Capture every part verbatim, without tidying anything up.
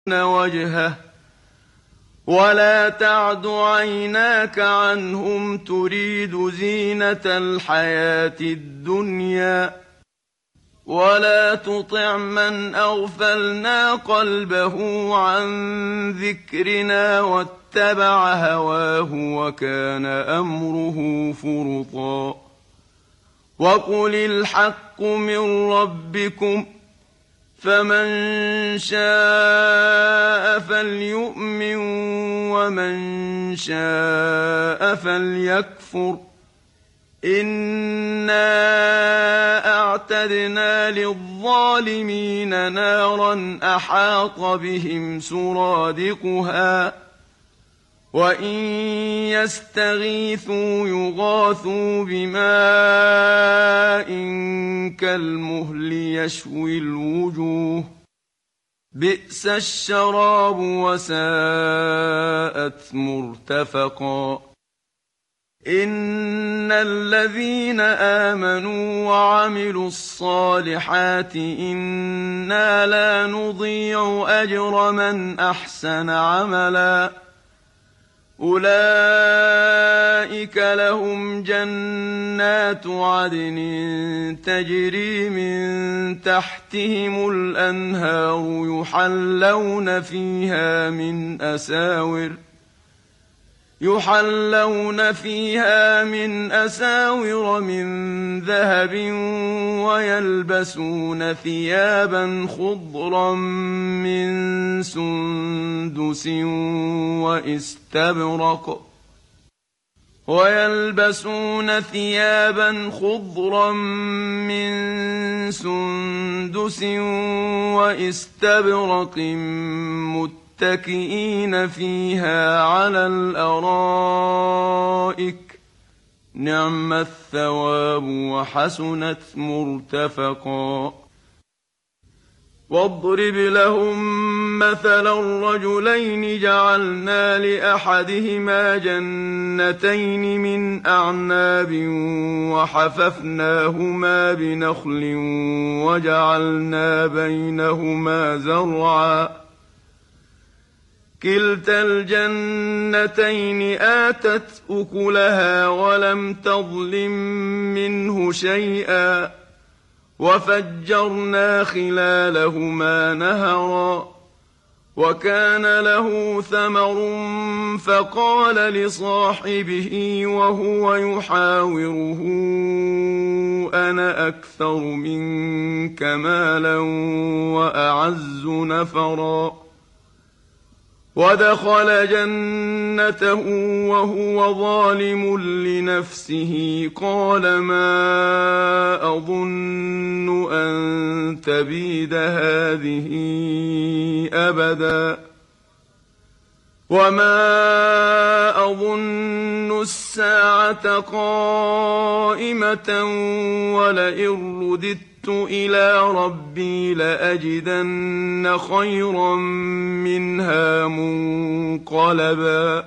وجهه ولا تعد عيناك عنهم تريد زينة الحياة الدنيا ولا تطع من أغفلنا قلبه عن ذكرنا واتبع هواه وكان أمره فرطا وقل الحق من ربكم فمن شاء فليؤمن ومن شاء فليكفر إنا أعتدنا للظالمين نارا أحاط بهم سرادقها وإن يستغيثوا يغاثوا بماء كالمهل يشوي الوجوه بئس الشراب وساءت مرتفقا إن الذين آمنوا وعملوا الصالحات إنا لا نضيع أجر من أحسن عملا أولئك لهم جنات عدن تجري من تحتهم الأنهار يحلون فيها من أساور يحلون فيها من أساور من ذهب ويلبسون ثيابا خضرا من سندس واستبرق ويلبسون ثيابا خضرا من سندس واستبرق متكئين فيها على الأرائك نعم الثواب وحسنت مرتفقا واضرب لهم مثلا الرجلين جعلنا لأحدهما جنتين من أعناب وحففناهما بنخل وجعلنا بينهما زرعا كلتا الجنتين آتت أكلها ولم تظلم منه شيئا وفجرنا خلالهما نهرا وكان له ثمر فقال لصاحبه وهو يحاوره أنا أكثر منك مالا وأعز نفرا ودخل جنته وهو ظالم لنفسه قال ما أظن أن تبيد هذه أبدا وما أظن الساعة قائمة ولئن رددت إلى ربي لأجدن خيرا منها منقلبا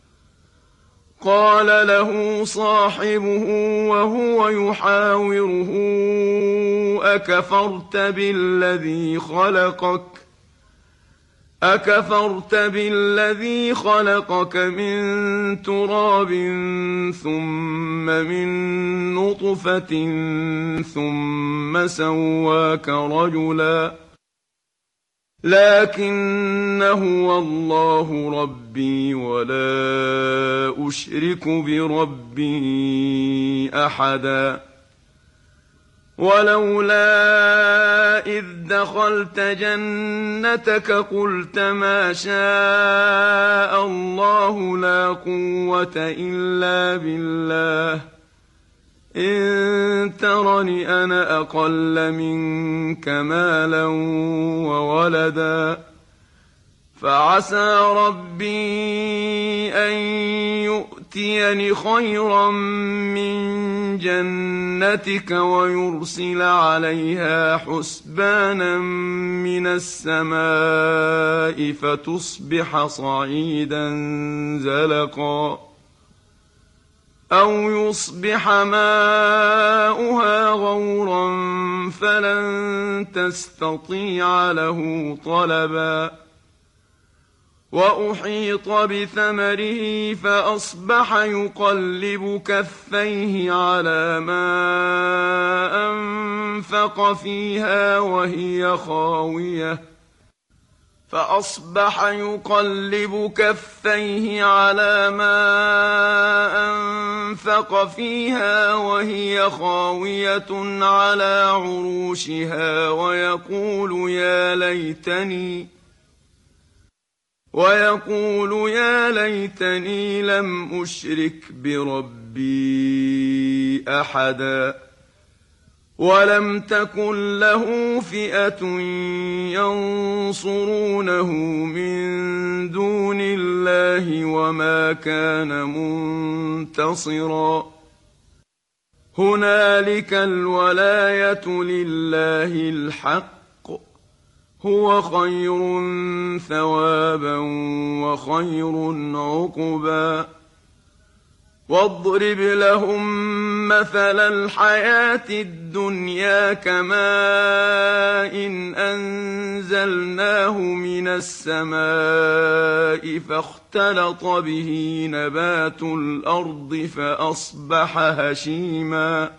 قال له صاحبه وهو يحاوره أكفرت بالذي خلقك أكفرت بالذي خلقك من تراب ثم من نطفة ثم سواك رجلا لكن هو الله ربي ولا أشرك بربي أحدا ولولا إذ دخلت جنتك قلت ما شاء الله لا قوة إلا بالله إن ترني أنا أقل منك مالا وولدا فعسى ربي أن يؤتيني خيرا من جنتك ويرسل عليها حسبانا من السماء فتصبح صعيدا زلقا أو يصبح ماؤها غورا فلن تستطيع له طلبا وأحيط بثمره فأصبح يقلب كفيه على ما أنفق فيها وهي خاوية فأصبح يقلب كفيه على ما أنفق فيها وهي خاوية على عروشها ويقول يا ليتني ويقول يا ليتني لم أشرك بربي أحدا ولم تكن له فئة ينصرونه من دون الله وما كان منتصرا هنالك الولاية لله الحق هو خير ثوابا وخير عقبا واضرب لهم مثل الحياة الدنيا كماء إن أنزلناه من السماء فاختلط به نبات الأرض فأصبح هشيما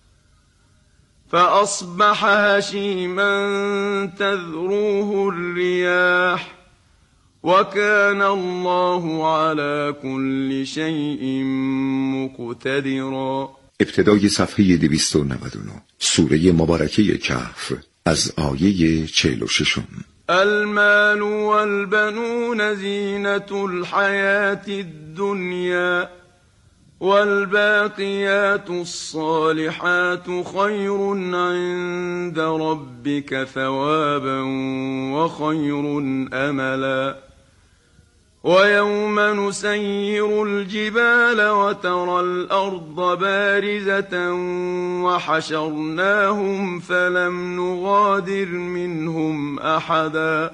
فأصبح هشيما تذروه الرياح وكان الله على كل شيء مقتدرا. ابتدای صفحه دویست و نود و نه سوره مبارکه کهف از آیه چهل و شش. المال والبنون زینة الحياة الدنيا والباقيات الصالحات خير عند ربك ثوابا وخير أملا ويوم نسير الجبال وترى الأرض بارزة وحشرناهم فلم نغادر منهم أحدا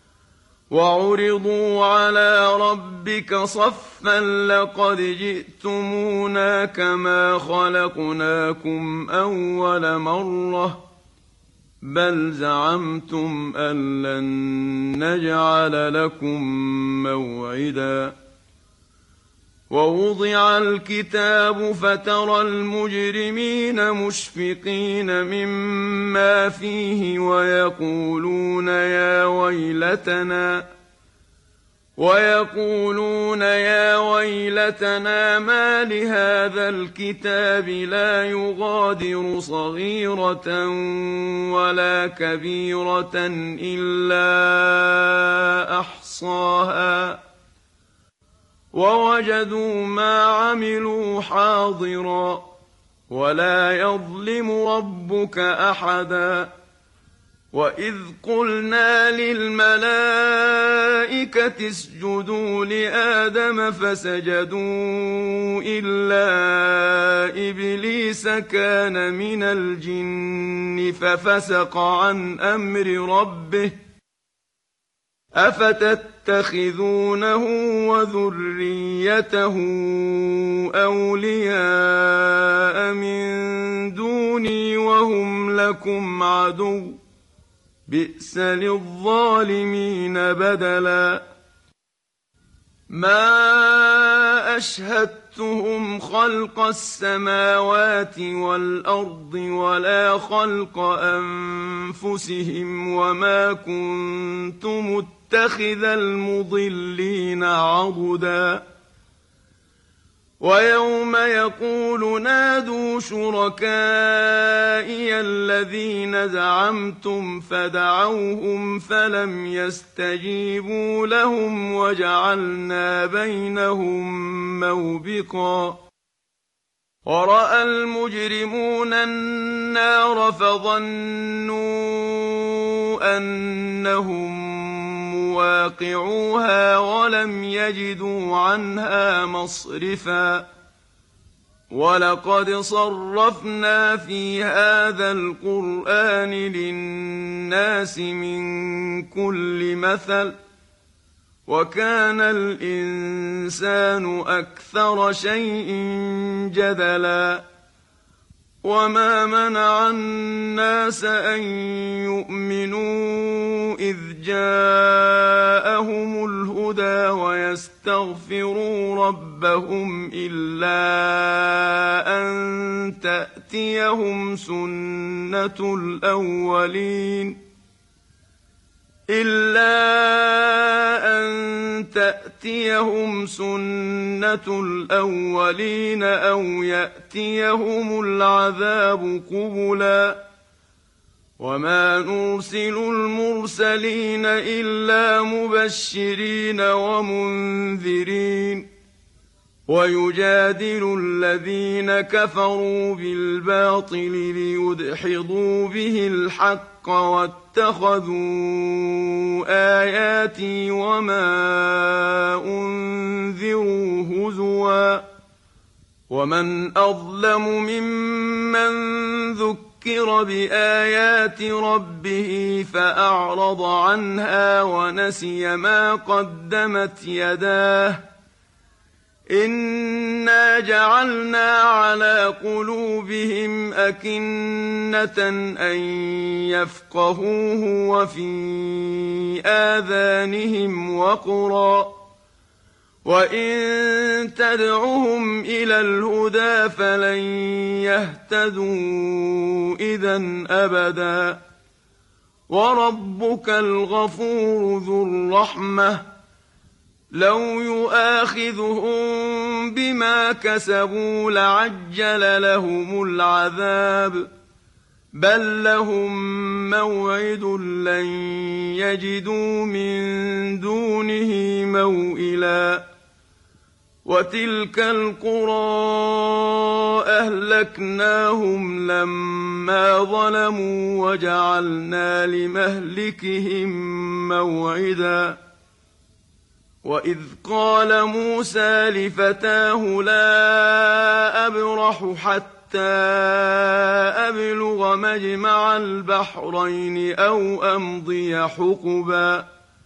وعرضوا على ربك صفا لقد جئتمونا كما خلقناكم أول مرة بل زعمتم أن لن نجعل لكم موعدا ووضع الكتاب فترى المجرمين مشفقين مما فيه ويقولون يا ويلتنا ويقولون يا ويلتنا ما لهذا الكتاب لا يغادر صغيرة ولا كبيرة إلا أحصاها ووجدوا ما عملوا حاضرا ولا يظلم ربك أحدا وإذ قلنا للملائكة اسجدوا لآدم فسجدوا إلا إبليس كان من الجن ففسق عن أمر ربه أفتتخذونه وذريته أولياء من دوني وهم لكم عدو بئس للظالمين بدلا ما أشهدتهم خلق السماوات والأرض ولا خلق أنفسهم وما كنت متخذ المضلين عضدا ويوم يقول نادوا شركائي الذين زعمتم فدعوهم فلم يستجيبوا لهم وجعلنا بينهم موبقا ورأى المجرمون النار فظنوا أنهم مواقعوها ولم يجدوا عنها مصرفا ولقد صرفنا في هذا القرآن للناس من كل مثل وكان الإنسان أكثر شيء جدلا وما منع الناس أن يؤمنوا إذ جاءهم الهدى الهدى ويستغفروا ربهم إلا أن تأتيهم سنة الأولين إلا أن تأتيهم سنة الأولين أو يأتيهم العذاب قبلا وما نرسل المرسلين إلا مبشرين ومنذرين ويجادل الذين كفروا بالباطل ليدحضوا به الحق واتخذوا آياتي وما أنذروا هزوا ومن أظلم ممن ذكر بآيات ربه فأعرض عنها ونسي ما قدمت يداه إنا جعلنا على قلوبهم أكنة أن يفقهوه وفي آذانهم وقرا وإن تدعهم إلى الهدى فلن يهتدوا إذا أبدا وربك الغفور ذو الرحمة لو يؤاخذهم بما كسبوا لعجل لهم العذاب بل لهم موعد لن يجدوا من دونه موئلا وتلك القرى أهلكناهم لما ظلموا وجعلنا لمهلكهم موعدا وإذ قال موسى لفتاه لا أبرح حتى أبلغ مجمع البحرين أو أمضي حقبا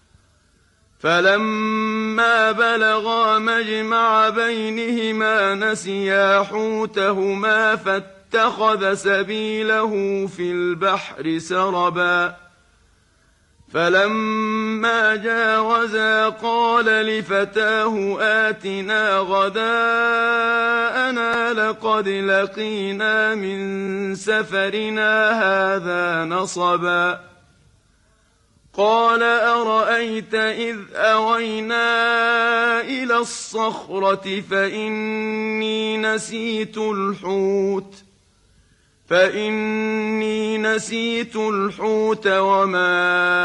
فلما بلغا مجمع بينهما نسيا حوتهما فاتخذ سبيله في البحر سربا فلما جاوزا قال لفتاه آتنا غداءنا لقد لقينا من سفرنا هذا نصبا قال أرأيت إذ أوينا إلى الصخرة فإني نسيت الحوت فإني نسيت الحوت وما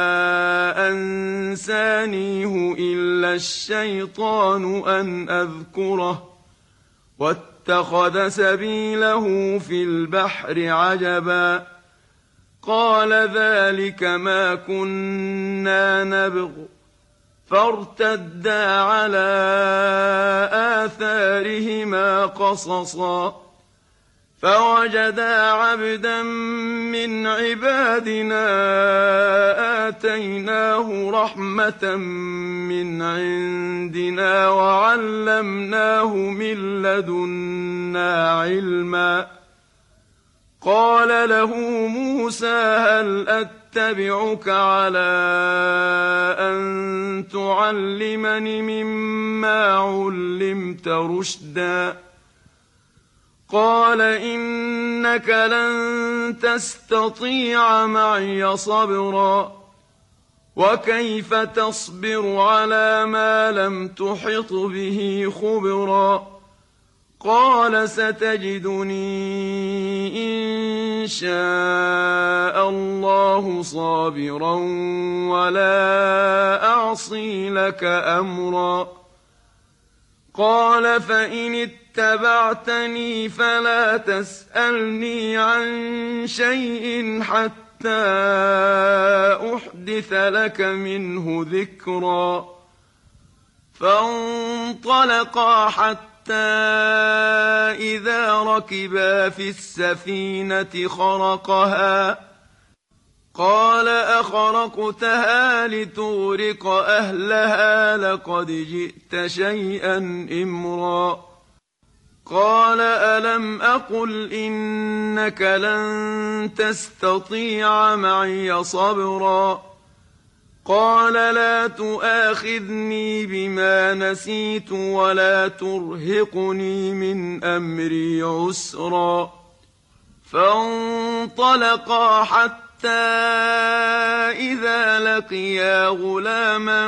أنسانيه إلا الشيطان أن أذكره واتخذ سبيله في البحر عجبا قال ذلك ما كنا نبغ فارتدا على آثارهما قصصا فوجدا عبدا من عبادنا آتيناه رحمة من عندنا وعلمناه من لدنا علما قال له موسى هل أتبعك على أن تعلمني مما علمت رشدا قال إنك لن تستطيع معي صبرا وكيف تصبر على ما لم تحط به خبرا قال ستجدني إن شاء الله صابرا ولا أعصي لك أمرا قال فإن اتبعتني فلا تسألني عن شيء حتى أحدث لك منه ذكرا فانطلقا حتى إذا ركبا في السفينة خرقها قال أخرقتها لتغرق أهلها لقد جئت شيئا إمرا قال ألم أقل إنك لن تستطيع معي صبرا قال لا تؤاخذني بما نسيت ولا ترهقني من أمري عسرا فانطلقا حتى إذا لقيا غلاما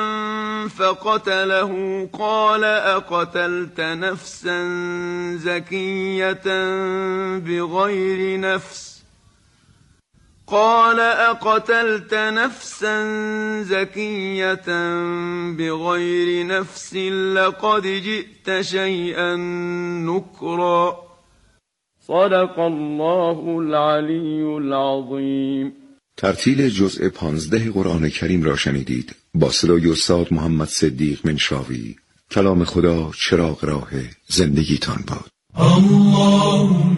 فقتله قال أقتلت نفسا زكية بغير نفس قال أقتلت نفسا زكية بغير نفس لقد جئت شيئا نكرا صدق الله العلی العظیم. ترتیل جزء پانزده قرآن کریم را شنیدید با صدای استاد محمد صدیق منشاوی. کلام خدا چراغ راه زندگیتان باد. اللهم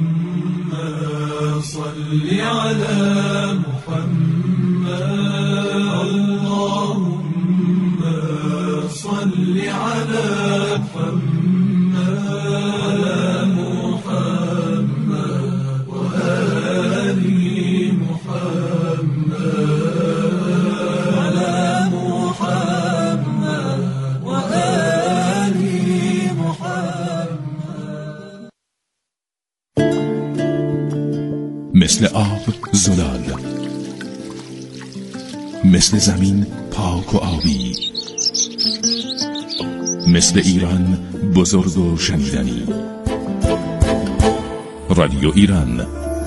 صل على محمد اللهم صل على محمد على محمد وآل محمد على محمد وآل محمد. مثل آب زلال، مثل زمین پاک و آبی، مثل ایران بزرگ و شنیدنی. رادیو ایران.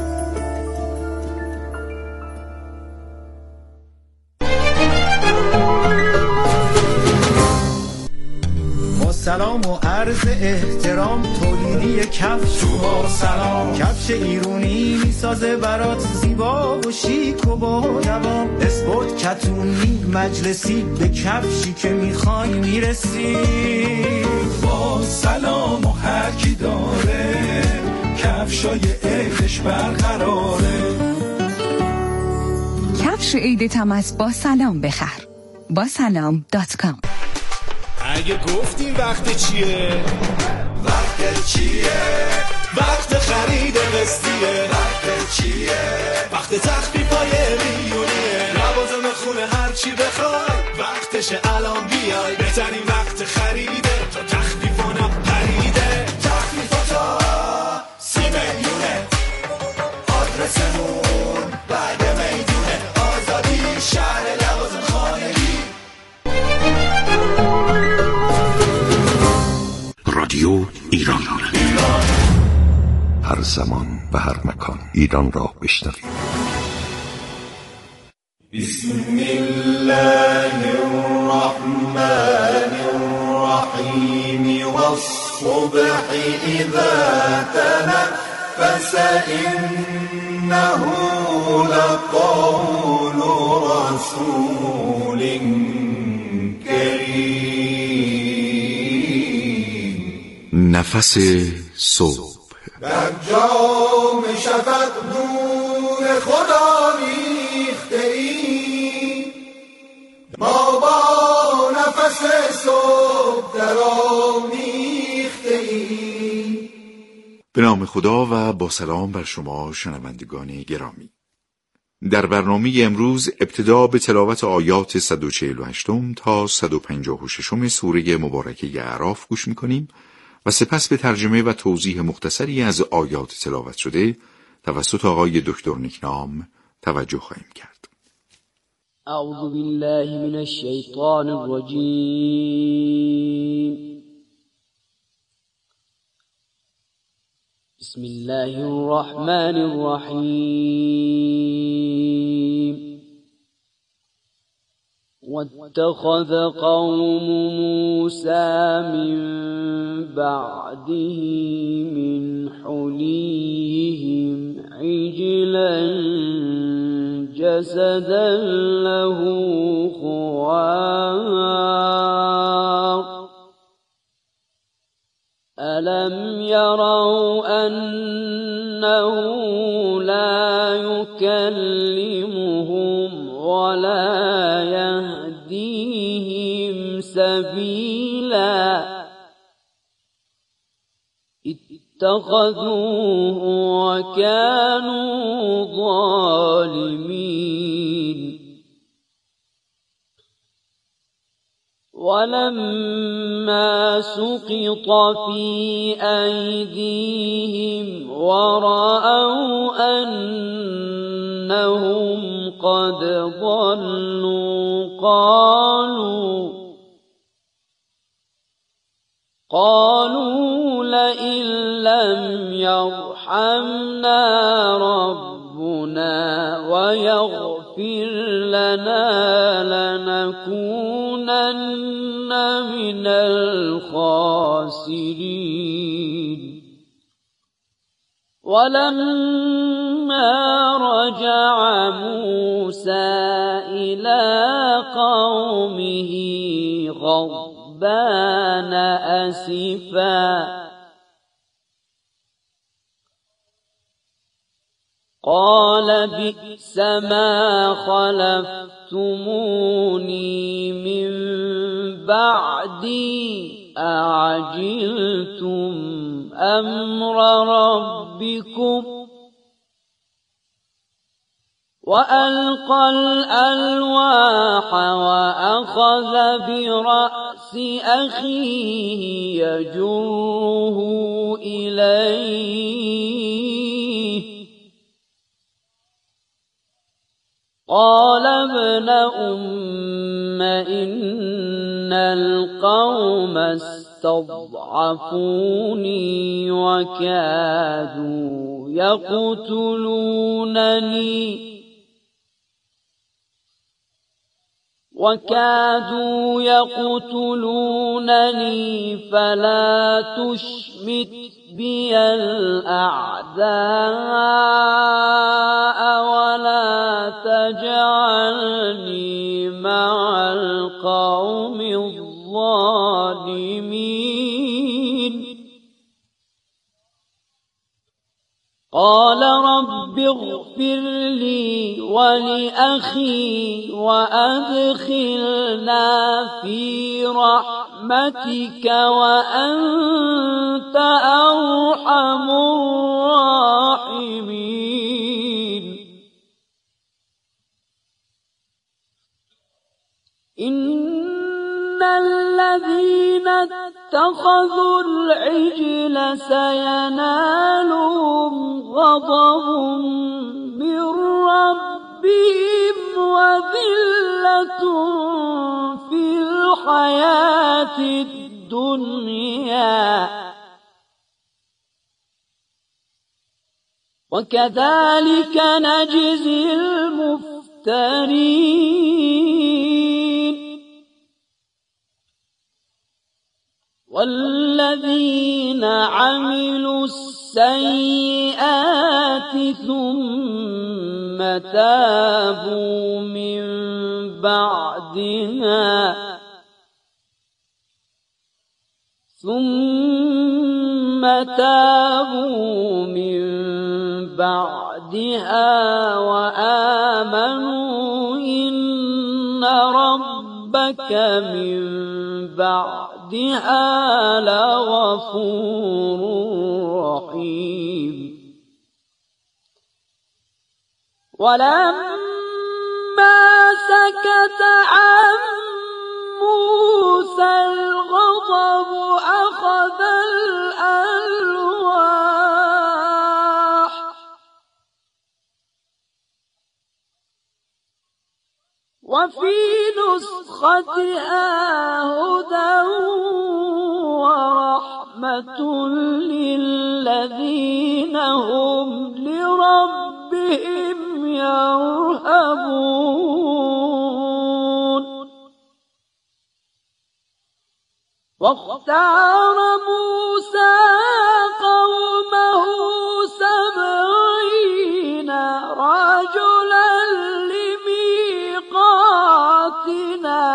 سلام و عرض احترام تولیدی کفش با سلام کفش ایرونی میسازه برات زیبا و شیک و با دوام اسپورت کتونی مجلسی به کفشی که میخوای میرسی با سلام و هر کی داره کفشای عیدش برقراره. کفش عیدت هم از با سلام بخر. با سلام دات کام. اگه گفتیم وقت چیه؟ وقت چیه؟ وقت خرید قسطیه. وقت چیه؟ وقت تخفیفای میلیونیه. لوازم خونه هر چی بخوای وقتشه الان بیای. بهترین وقت خریده تا تخفیفانا خریده. تخفیفاتا سی میلیونه. آدرسمون بعد میدونه. آزادی شهر لوازم خانگی. رادیو ایران. هر زمان و هر مکان ایران را بشنوید. بسم الله الرحمن الرحیم والصبح اذا تنفس انه لقول رسول کریم. نفس صبح در جام شفق نور خدا ریخته ایم ما با نفس صبح در آمیخته ایم. به نام خدا و با سلام بر شما شنوندگان گرامی. در برنامه امروز ابتدا به تلاوت آیات صد و چهل و هشت تا صد و پنجاه و شش سوره مبارکه اعراف گوش می‌کنیم و سپس به ترجمه و توضیح مختصری از آیات تلاوت شده توسط آقای دکتر نیکنام توجه خواهیم کرد. اعوذ بالله من الشیطان الرجیم. بسم الله الرحمن الرحیم. واتخذ قوم موسى من بعده من حليهم عجلا جسدا له خوار ألم يروا أنه لا يكلمهم ولا يهديهم سبيلا اتخذوه وكانوا ظالمين ولما سقط في أيديهم ورأوا أنهم قد ضلوا قالوا قالوا لئن لم يرحمنا ربنا ويغفر لنا لنكونن من الخاسرين. ولما رجع موسى إلى قومه غضبان أسفا قال بئس ما خلفتموني من بعدي أعجلتم أمر ربكم وألقى الألواح وأخذ برأس أخيه يجره إليه قال ابن أم إن القوم استضعفوني وكادوا يقتلونني وكادوا يقتلونني فلا تشمت بي الأعداء ولا تجعلني مع القوم الظالمين. قال رب اغفر لي ولأخي وأدخلنا في رحمتك وأنت أرحم الراحمين. إن الذين اتخذوا العجل سينالهم غضب من ربهم وذلة في الحياة الدنيا وكذلك نجزي المفترين. والذين عملوا السيئات ثم تابوا من بعدها ثم تابوا من بعدها وآمنوا إن ربك من بعدها لغفور رحيم. ولما سكت عن موسى الغضب أخذ الألواح وفي نسختها هدى ورحمة للذين هم لربهم يرهبون. واختار موسى قومه سبعين رجلا لميقاتنا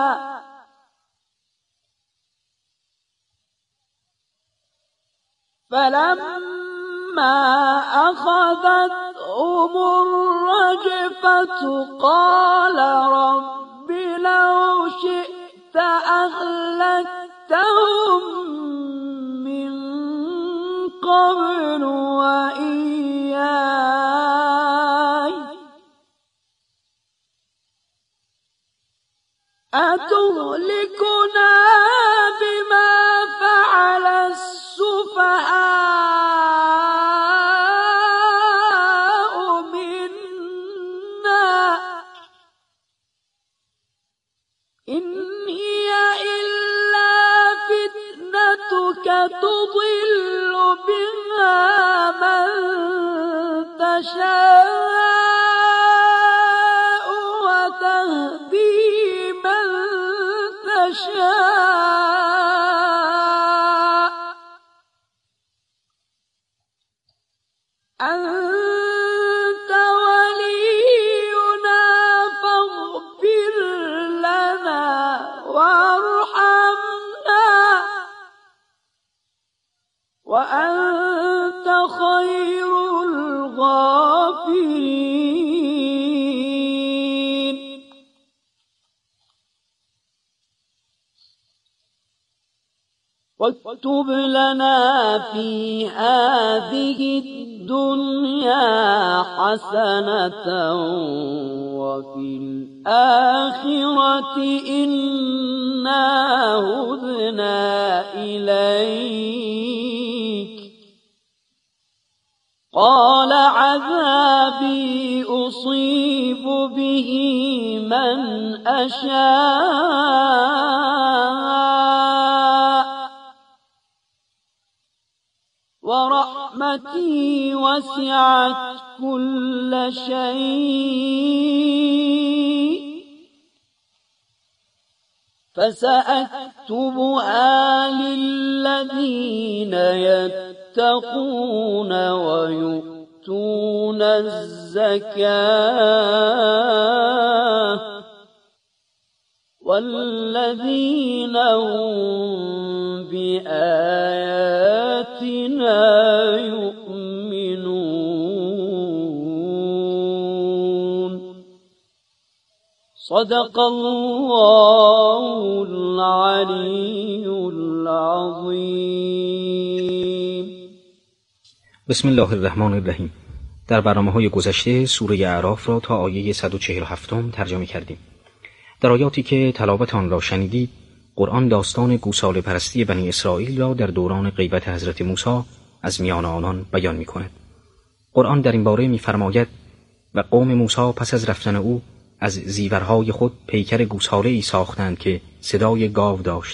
فلما أخذتهم الرجفة قال رب لو شئت أهلكتهم من قبل وإياي أتهلكنا بما فعل السفهاء منا إن هي إلا فتنتك تضل بها من تشاء وتهدي من تشاء أنت ولينا فاغفر لنا وارحمنا وأنت خير الغافرين واكتب لنا في هذه الدنيا حسنة وفي الآخرة إنا هدنا إليك قال عذابي أصيب به من أشاء ورحمتي وسعت كل شيء فسأكتبها للذين يتقون ويؤتون الزكاة والذين هم بآياتنا يؤمنون صدق الله العلي العظیم. بسم الله الرحمن الرحیم. در برنامه‌های گذشته سوره اعراف را تا آیه صد و چهل و هفت ترجمه کردیم. در آیاتی که تلاوت آن را شنیدید، قرآن داستان گوساله پرستی بنی اسرائیل را در دوران غیبت حضرت موسی از میان آنان بیان می کند. قرآن در این باره می فرماید و قوم موسی پس از رفتن او از زیورهای خود پیکر گوساله ای ساختند که صدای گاو داشت.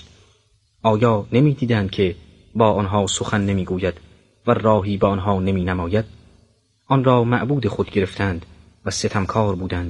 آیا نمی دیدند که با آنها سخن نمی گوید و راهی با آنها نمی نماید؟ آن را معبود خود گرفتند و ستمکار بودند.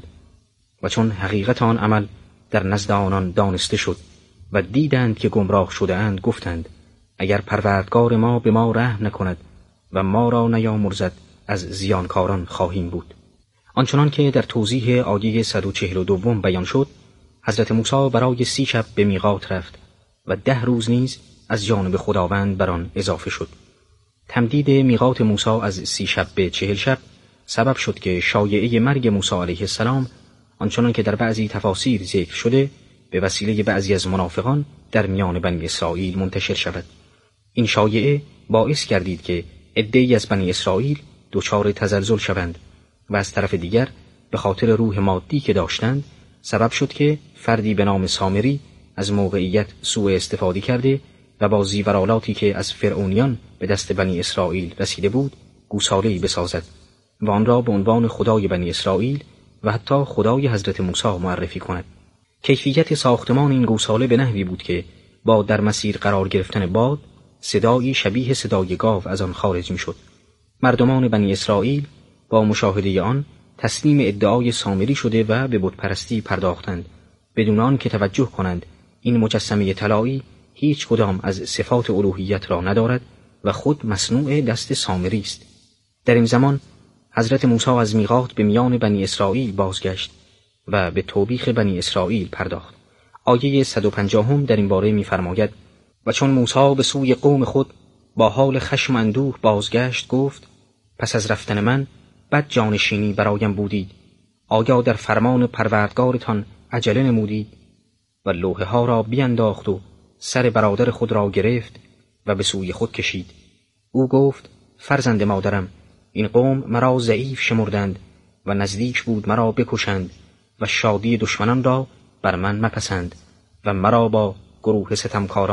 و چون حقیقت آن عمل در نزد آنان دانسته شد و دیدند که گمراه شده اند، گفتند اگر پروردگار ما به ما رحم نکند و ما را نیامرزد از زیانکاران خواهیم بود. آنچنان که در توضیح آیه صد و چهل و دو بیان شد، حضرت موسی برای سی شب به میقات رفت و ده روز نیز از جانب خداوند بر آن اضافه شد. تمدید میقات موسی از سی شب به چهل شب سبب شد که شایعه مرگ موسی علیه السلام آنچنان که در بعضی تفاسیر ذکر شده به وسیله بعضی از منافقان در میان بنی اسرائیل منتشر شود. این شایعه باعث گردید که عده‌ای از بنی اسرائیل دچار تزلزل شوند و از طرف دیگر به خاطر روح مادی که داشتند سبب شد که فردی به نام سامری از موقعیت سوء استفاده کرده و با زیورالاتی که از فرعونیان به دست بنی اسرائیل رسیده بود گوساله‌ای بسازد و آن را به عنوان خدای بنی اسرائیل و حتی خدای حضرت موسی معرفی کند. کیفیت ساختمان این گوساله به نحوی بود که با در مسیر قرار گرفتن باد صدایی شبیه صدای گاو از آن خارج می شد. مردمان بنی اسرائیل با مشاهده آن تسلیم ادعای سامری شده و به بت پرستی پرداختند، بدون آن که توجه کنند این مجسمه طلایی هیچ کدام از صفات الوهیت را ندارد و خود مصنوع دست سامری است. در این زمان حضرت موسی از میقات به میان بنی اسرائیل بازگشت و به توبیخ بنی اسرائیل پرداخت. آیه صد و پنجاه در این باره می‌فرماید و چون موسی به سوی قوم خود با حال خشم و اندوه بازگشت، گفت پس از رفتن من بد جانشینی برایم بودید. آیا در فرمان پروردگارتان عجله نمودید؟ و لوحه ها را بینداخت و سر برادر خود را گرفت و به سوی خود کشید. او گفت فرزند مادرم، این قوم مرا ضعیف شمردند و نزدیک بود مرا بکشند و شادی دشمنان را بر من مپسند و مرا با گروه ستمکاران